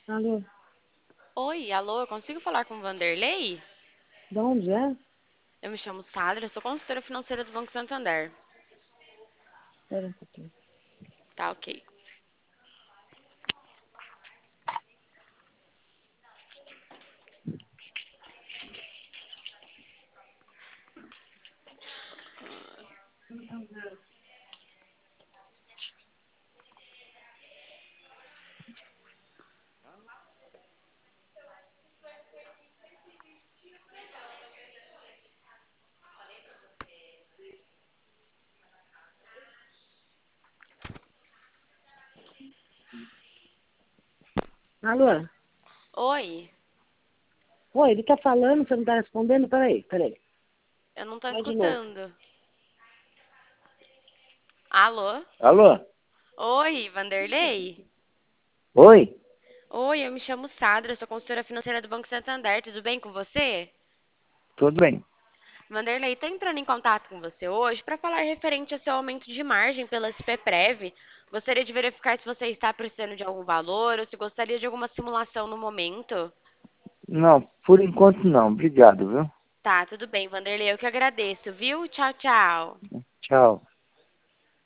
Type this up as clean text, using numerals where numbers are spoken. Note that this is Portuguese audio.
Alô, Oi, alô, eu consigo falar com o Vanderlei? de onde é? Eu me chamo Sandra, eu sou consultora financeira do Banco Santander. Espera um pouquinho. Tá, ok. Alô? Oi, Oi, ele tá falando, você não tá respondendo? Peraí. eu não tô Vai de novo. escutando. Alô? Alô? Oi, Vanderlei? Oi? Oi, eu me chamo Sandra, eu sou consultora financeira do Banco Santander, tudo bem com você? Tudo bem? Vanderlei, tô entrando em contato com você hoje para falar referente ao seu aumento de margem pela SPPrev. Gostaria de verificar se você está precisando de algum valor ou se gostaria de alguma simulação no momento. Não, por enquanto não. Obrigado, viu? Tá, tudo bem, Vanderlei, eu que agradeço, viu? Tchau, tchau. Tchau.